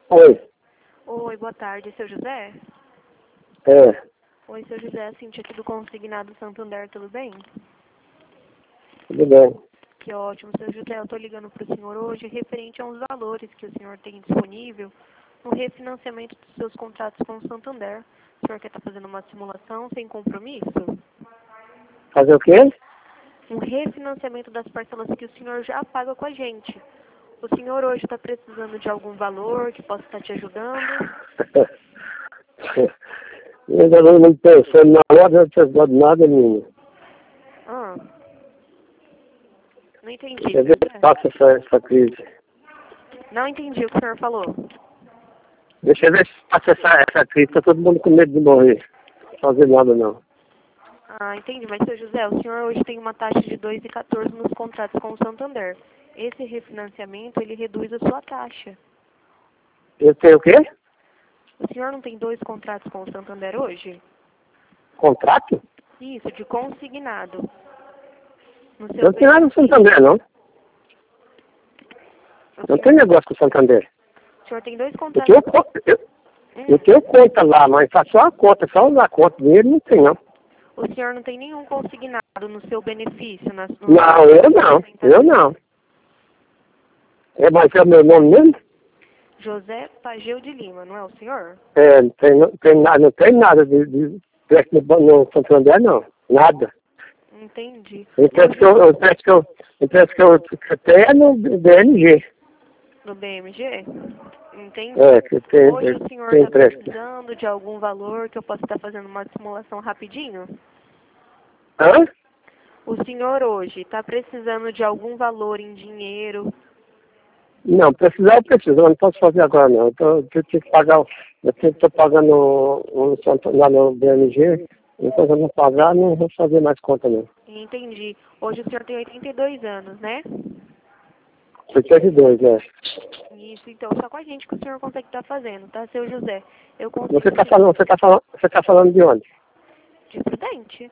Oi. Oi, boa tarde, seu José? É, Oi, seu José, a Cintia aqui do Consignado Santander, tudo bem? tudo bem. Que ótimo, seu José, eu estou ligando para o senhor hoje referente a uns valores que o senhor tem disponível no refinanciamento dos seus contratos com o Santander. O senhor quer estar fazendo uma simulação sem compromisso? Fazer o quê? Um refinanciamento das parcelas que o senhor já paga com a gente. O senhor hoje está precisando de algum valor que possa estar te ajudando? Eu ainda não pensando na hora de ter dado nada, menina. Ah, não entendi, Quer seu ver se José. passa essa crise. Não entendi o que o senhor falou. Deixa eu ver se passa essa crise. Tá todo mundo com medo de morrer. Não fazer nada, não. Ah, entendi. Mas, seu José, o senhor hoje tem uma taxa de 2,14 nos contratos com o Santander. Esse refinanciamento, ele reduz a sua taxa. Eu tenho o quê? O senhor não tem 2 contratos com o Santander hoje? Contrato? Isso, de consignado. No Eu seu não tenho nada com o Santander, não. Não tem negócio com o Santander. O senhor tem 2 Eu tenho, contratos. eu tenho conta lá, mas tá só a conta, só usar a conta. Dinheiro não tem, não. O senhor não tem nenhum consignado no seu benefício? Não, eu não. Eu não. É, mas é o meu nome mesmo? José Pageu de Lima, não é o senhor? É, não tem nada de crédito no Santander, não. Nada. Entendi. Eu penso que eu até é no BNG. No BMG? Entendi. É, que tem, Hoje o senhor tem está empréstimo. precisando de algum valor que eu possa estar fazendo uma simulação rapidinho? Hã? O senhor hoje está precisando de algum valor em dinheiro? Não, precisar eu preciso, eu não posso fazer agora não. Eu tenho que pagar, estou pagando lá no BNG, enquanto eu não pagar, não vou fazer mais conta não. Entendi. Hoje o senhor tem 82 anos, né? Você teve dois, né? Isso, então só com a gente que o senhor consegue estar fazendo, tá, seu José? Eu consigo Você está falando de onde? de Prudente.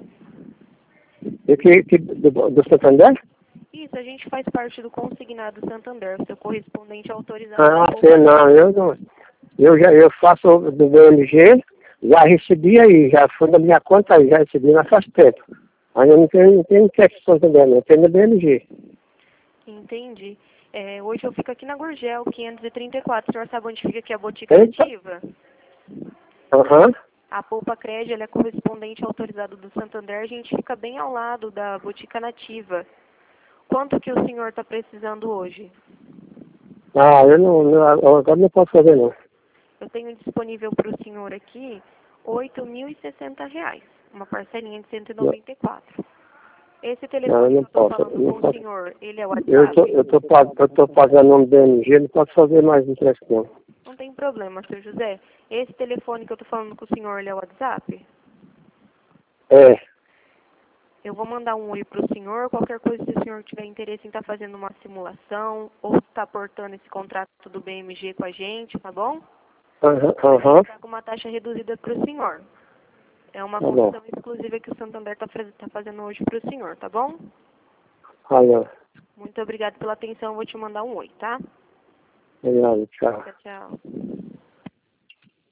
Do Santander? Isso, a gente faz parte do Consignado Santander, seu correspondente autorizado Ah, da sei Poupa não, Crédito. eu não. Eu faço do BMG, já recebi aí, já foi na minha conta aí, já recebi na faz tempo. Aí eu não tenho crédito Santander, não, eu tenho no BMG. Entendi. Hoje eu fico aqui na Gurgel, 534. O senhor sabe onde fica aqui a Botica Eita. Nativa? Aham. A Poupa Crédito, ela é correspondente autorizado do Santander. A gente fica bem ao lado da Botica Nativa. Quanto que o senhor está precisando hoje? Ah, agora não posso fazer não. Eu tenho disponível para o senhor aqui R$ 8.060, uma parcelinha de 194. Esse Não, eu telefone que não eu estou posso. falando Eu não com o posso. senhor, ele é Eu tô pagando no BMG, não posso fazer mais empréstimo não. Não tem problema, seu José. Esse telefone que eu estou falando com o senhor, ele é o WhatsApp? É, Eu vou mandar um oi para o senhor. Qualquer coisa, se o senhor tiver interesse em estar fazendo uma simulação ou estar aportando esse contrato do BMG com a gente, tá bom? aham, Está com uma taxa reduzida para o senhor. É uma tá bom. condição exclusiva que o Santander está fazendo hoje para o senhor, tá bom? Aí, ó. Muito obrigada pela atenção. Eu vou te mandar um oi, tá? Obrigado, tchau. Tchau, tchau.